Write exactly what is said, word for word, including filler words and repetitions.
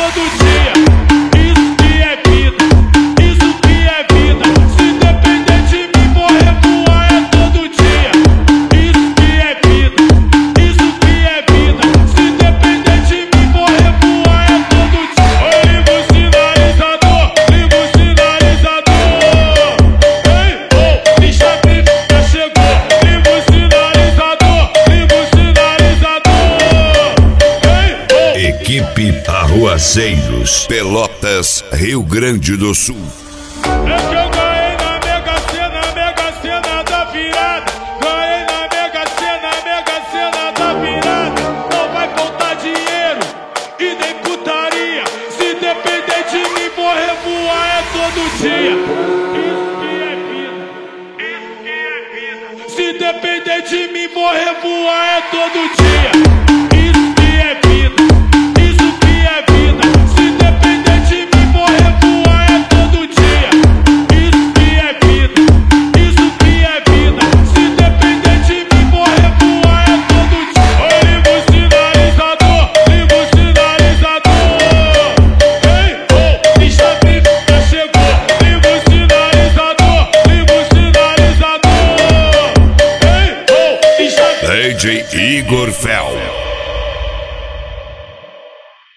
todo dia. Isso que é vida, isso que é vida. Se depender de mim, vou revoar é todo dia. Isso que é vida, isso que é vida. Se depender de mim, vou revoar é todo dia. Oi, liga o sinalizador, liga o sinalizador. Ei, oh, bicha vive, já chegou. Liga o sinalizador, liga o sinalizador. Ei, oh. Equipe Arruaceiros, Pelotas, Rio Grande do Sul. É que eu ganhei na Mega Sena, Mega Sena da virada. Ganhei na Mega Sena, Mega Sena da virada. Não vai faltar dinheiro e nem putaria. Se depender de mim, vou revoar é todo dia. Isso que é vida, isso que é vida. Se depender de mim, vou revoar é todo dia. Isso que é vida, isso que é vida. Se depender de mim, vou revoar é todo dia. Isso que é vida, isso que é vida. Se depender de mim, vou revoar é todo dia. Oi, liga o sinalizador, liga o sinalizador. Ei, oh, bicha vive, já chegou. Liga o sinalizador, liga o sinalizador. Ei, oh, bicha vive. D J Igor Ferro.